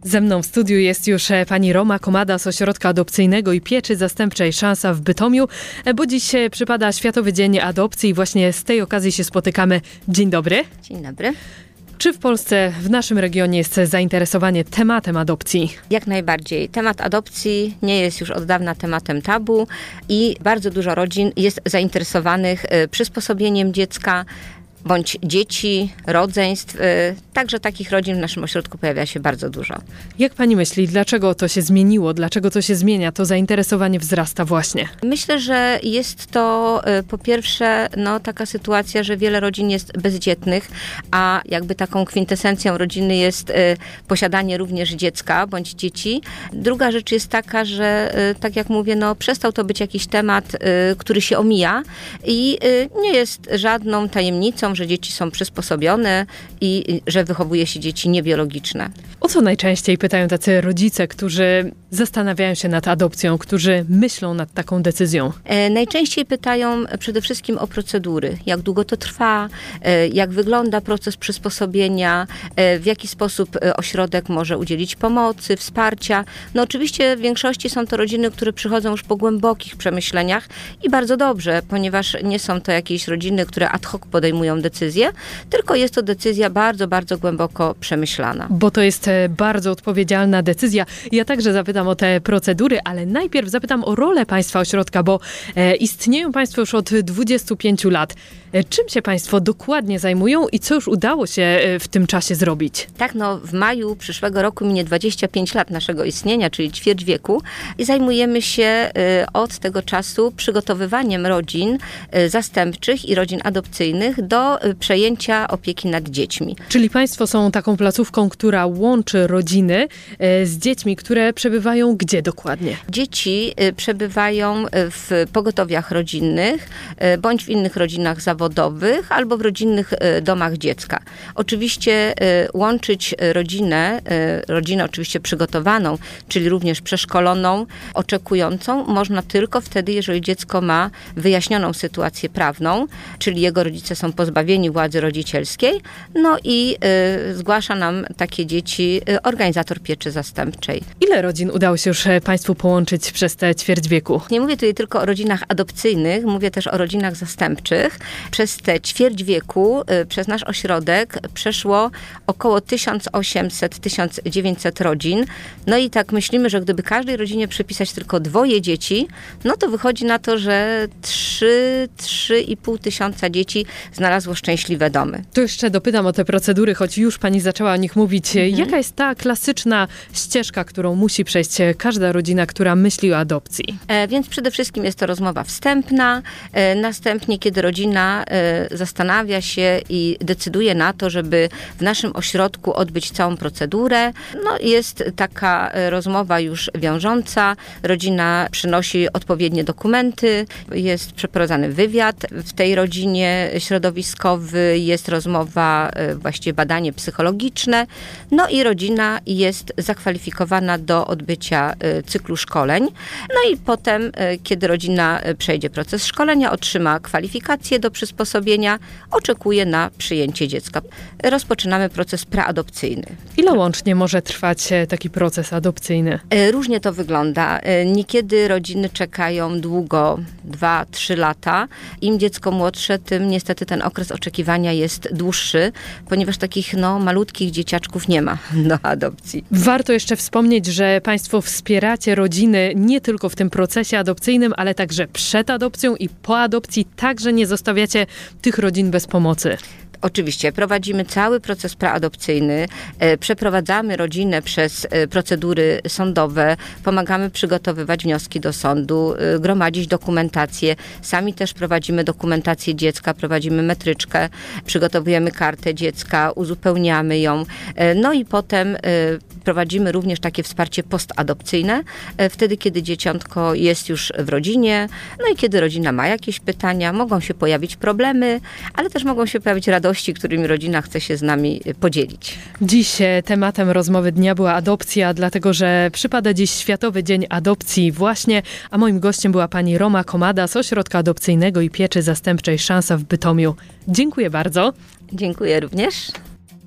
Ze mną w studiu jest już pani Roma Komada z Ośrodka Adopcyjnego i Pieczy Zastępczej Szansa w Bytomiu, bo dziś przypada Światowy Dzień Adopcji i właśnie z tej okazji się spotykamy. Dzień dobry. Dzień dobry. Czy w Polsce, w naszym regionie jest zainteresowanie tematem adopcji? Jak najbardziej. Temat adopcji nie jest już od dawna tematem tabu i bardzo dużo rodzin jest zainteresowanych przysposobieniem dziecka, bądź dzieci, rodzeństw. Także takich rodzin w naszym ośrodku pojawia się bardzo dużo. Jak pani myśli, dlaczego to się zmieniło? Dlaczego to się zmienia? To zainteresowanie wzrasta właśnie. Myślę, że jest to po pierwsze taka sytuacja, że wiele rodzin jest bezdzietnych, a jakby taką kwintesencją rodziny jest posiadanie również dziecka bądź dzieci. Druga rzecz jest taka, że tak jak mówię, przestał to być jakiś temat, który się omija i nie jest żadną tajemnicą, że dzieci są przysposobione i że wychowuje się dzieci niebiologiczne. O co najczęściej pytają tacy rodzice, którzy zastanawiają się nad adopcją, którzy myślą nad taką decyzją? Najczęściej pytają przede wszystkim o procedury. Jak długo to trwa, jak wygląda proces przysposobienia, w jaki sposób ośrodek może udzielić pomocy, wsparcia. Oczywiście w większości są to rodziny, które przychodzą już po głębokich przemyśleniach i bardzo dobrze, ponieważ nie są to jakieś rodziny, które ad hoc podejmują decyzję, tylko jest to decyzja bardzo, bardzo głęboko przemyślana. Bo to jest bardzo odpowiedzialna decyzja. Ja także zapytam o te procedury, ale najpierw zapytam o rolę państwa ośrodka, bo istnieją państwo już od 25 lat. Czym się państwo dokładnie zajmują i co już udało się w tym czasie zrobić? Tak, w maju przyszłego roku minie 25 lat naszego istnienia, czyli ćwierć wieku i zajmujemy się od tego czasu przygotowywaniem rodzin zastępczych i rodzin adopcyjnych do przejęcia opieki nad dziećmi. Czyli państwo są taką placówką, która łączy rodziny z dziećmi, które przebywają gdzie dokładnie? Dzieci przebywają w pogotowiach rodzinnych, bądź w innych rodzinach zawodowych, albo w rodzinnych domach dziecka. Oczywiście łączyć rodzinę oczywiście przygotowaną, czyli również przeszkoloną, oczekującą, można tylko wtedy, jeżeli dziecko ma wyjaśnioną sytuację prawną, czyli jego rodzice są pozbawieni władzy rodzicielskiej, i zgłasza nam takie dzieci organizator pieczy zastępczej. Ile rodzin udało się już państwu połączyć przez te ćwierć wieku? Nie mówię tutaj tylko o rodzinach adopcyjnych, mówię też o rodzinach zastępczych. Przez te ćwierć wieku, przez nasz ośrodek przeszło około 1800-1900 rodzin. I tak myślimy, że gdyby każdej rodzinie przypisać tylko 2 dzieci, to wychodzi na to, że 3,5 tysiąca dzieci znalazło szczęśliwe domy. To jeszcze dopytam o te procedury, choć już pani zaczęła o nich mówić. Jaka jest ta klasyczna ścieżka, którą musi przejść każda rodzina, która myśli o adopcji? Więc przede wszystkim jest to rozmowa wstępna. Następnie, kiedy rodzina zastanawia się i decyduje na to, żeby w naszym ośrodku odbyć całą procedurę, jest taka rozmowa już wiążąca. Rodzina przynosi odpowiednie dokumenty, jest przeprowadzany wywiad w tej rodzinie środowiskowy, jest rozmowa, właściwie badanie psychologiczne, i rodzina jest zakwalifikowana do odbycia cyklu szkoleń. I potem, kiedy rodzina przejdzie proces szkolenia, otrzyma kwalifikacje do przysposobienia, oczekuje na przyjęcie dziecka. Rozpoczynamy proces preadopcyjny. Ile łącznie może trwać taki proces adopcyjny? Różnie to wygląda. Niekiedy rodziny czekają długo, 2-3 lata. Im dziecko młodsze, tym niestety ten okres oczekiwania jest dłuższy, ponieważ takich malutkich dzieciaczków nie ma do adopcji. Warto jeszcze wspomnieć, że państwo wspieracie rodziny nie tylko w tym procesie adopcyjnym, ale także przed adopcją i po adopcji. Także nie zostawiacie tych rodzin bez pomocy. Oczywiście, prowadzimy cały proces preadopcyjny, przeprowadzamy rodzinę przez procedury sądowe, pomagamy przygotowywać wnioski do sądu, gromadzić dokumentację. Sami też prowadzimy dokumentację dziecka, prowadzimy metryczkę, przygotowujemy kartę dziecka, uzupełniamy ją. I potem prowadzimy również takie wsparcie postadopcyjne, wtedy kiedy dzieciątko jest już w rodzinie, i kiedy rodzina ma jakieś pytania, mogą się pojawić problemy, ale też mogą się pojawić radości, którymi rodzina chce się z nami podzielić. Dziś tematem rozmowy dnia była adopcja, dlatego że przypada dziś Światowy Dzień Adopcji właśnie, a moim gościem była pani Roma Komada z Ośrodka Adopcyjnego i Pieczy Zastępczej Szansa w Bytomiu. Dziękuję bardzo. Dziękuję również.